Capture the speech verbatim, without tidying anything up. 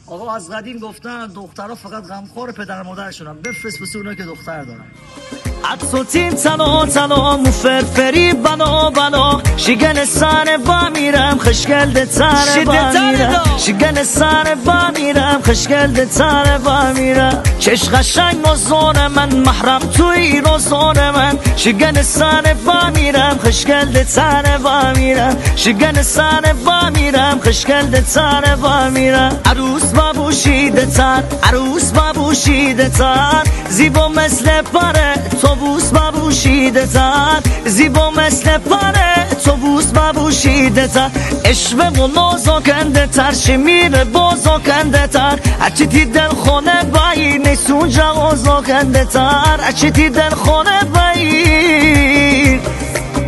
آقا از قدیم گفتن دخترها فقط غمخوار پدر مادرشونن، بفرست واسه اونایی که دختر دارن. عطوتیم تلا تلا مفرفری بنا بنا شگن سر با میرم خشگل ده تر با میرم شگن سر با میرم خشگل ده تر با میرم چش قشنگ نزون من محرم توی روزون من شگن سر با میرم خشگل ده تر با میرم شگن سر با میرم خشگل ده تر با میرم عروس بابوشیده تر عروس بابوشیده تر زیبا مثل پاره توبوس بابوشیده تر زیبا مثل پاره توبوس بابوشیده تر عشق و نازکنده تر شمیر بازاکنده تر هرچی تی دل خونه بایر نیسون جوازاکنده تر هرچی تی دل خونه بایر